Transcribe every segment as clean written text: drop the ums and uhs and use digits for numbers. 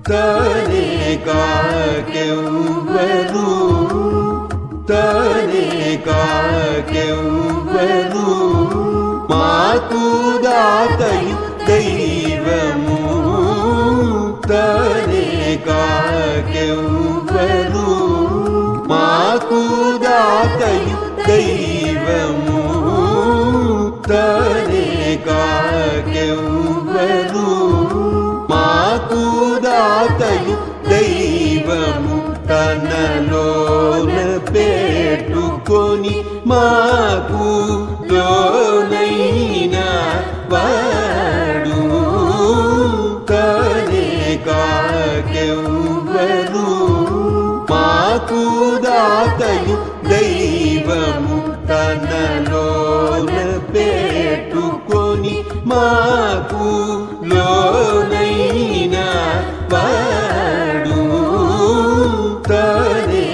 తనే కాకెవ్వరు తనే కాకెవ్వరు మాకు దాతయు దైవము తనే కాకెవ్వరు మాకు దాతయు దైవము తనే కాకెవ్వరు మాకు దాతయు దైవము తనలోన పెట్టుకొని మాకు లోనైన వాడు తనే కాకెవ్వరు మాకు దాతయు దైవము తనలోన పెట్టుకొని మాకు లోనైన వాడు తనే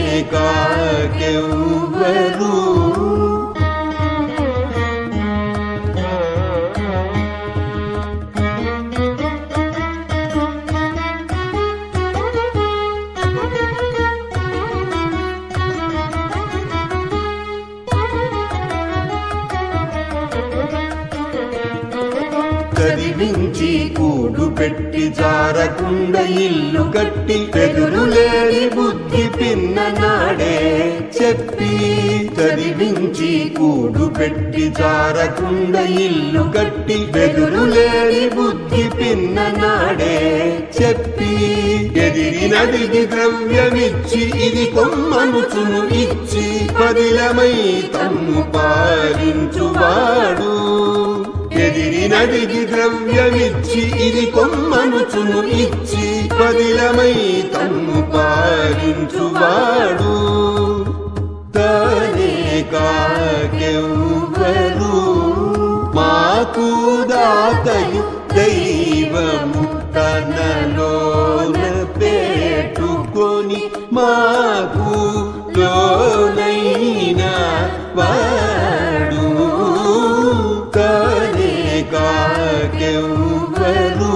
కాకెవ్వరు చదివించి కూడు పెట్టి జారకుండ ఇల్లు కట్టి ఎదురులేని బుద్ధి పిన్ననాడే చెప్పి చదివించి కూడు పెట్టి జారకుండ ఇల్లు కట్టి ఎదురులేని బుద్ధి పిన్ననాడే చెప్పి ఎదిరినదిగి ద్రవ్యమిచ్చి ఇది కొమ్మనుచును ఇచ్చి పదిలమై తమ్ము పాలించువాడు ఎదిరినదిగి ద్రవ్యమిచ్చి ఇది కొమ్మనుచును ఇచ్చి పదిలమై తమ్ము పాలించువాడు తనే కాకెవ్వరు మాకు దాతయు దైవము తనలోన పెట్టుకొని మాకు లోనైన వాడు తనే కాకెవ్వరు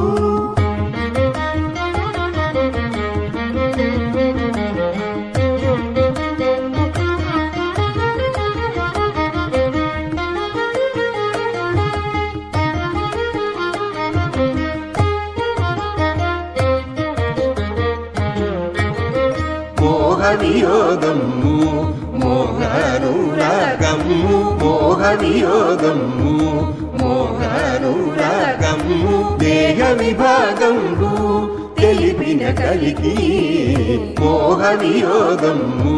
మోహవియోగము మోహనురాగము మోహవియోగము మోహనురాగము దేహ విభాగము తెలిపిన కలికి మోహవియోగము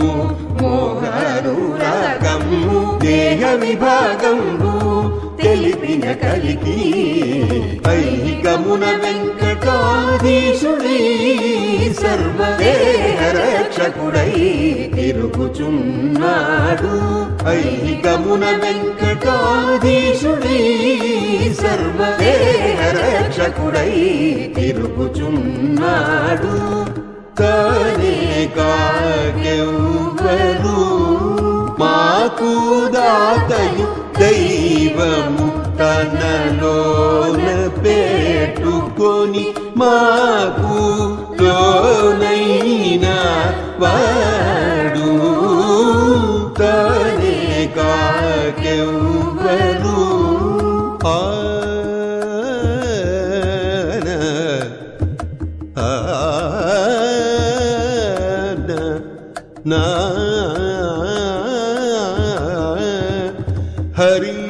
మోహనురాగము దేహ విభాగము తెలిపిన కలికి ఐహికమున వెంకటాధీశుడై సర్వదేహ రక్షకుడై తిరుగుచున్నాడు ఐహికమున వెంకటాధీశుడై సర్వదేహ రక్షకుడై తిరుగుచున్నాడు తనే కాకెవ్వరు మాకు దాతయు దైవము తనలోన పెట్టుకొని మాకు లోనైన వాడు తనే కాకెవ్వరు హరి